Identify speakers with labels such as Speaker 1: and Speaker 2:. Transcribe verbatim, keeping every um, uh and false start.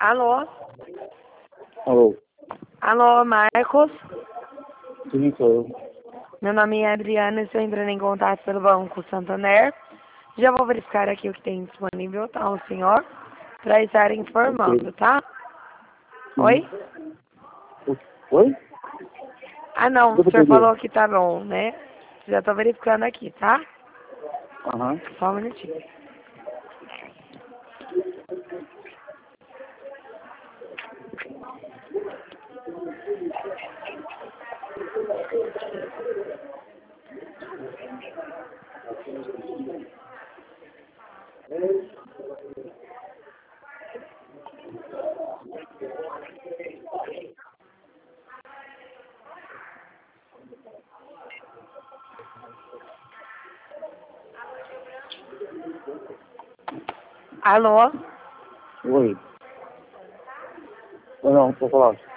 Speaker 1: Alô?
Speaker 2: Alô?
Speaker 1: Alô, Marcos?
Speaker 2: Sim, sou eu.
Speaker 1: Meu nome é Adriana, estou entrando em contato pelo Banco Santander. Já vou verificar aqui o que tem disponível, tá, o senhor? Para estar informando,
Speaker 2: Ok.
Speaker 1: tá?
Speaker 2: Sim.
Speaker 1: Oi?
Speaker 2: Oi?
Speaker 1: Ah, não,
Speaker 2: Deu
Speaker 1: o
Speaker 2: pra
Speaker 1: senhor
Speaker 2: entender.
Speaker 1: falou que tá bom, né? Já tô verificando aqui, tá?
Speaker 2: Aham.
Speaker 1: Só um minutinho. Alô?
Speaker 2: Oi. Ou não, vou falar.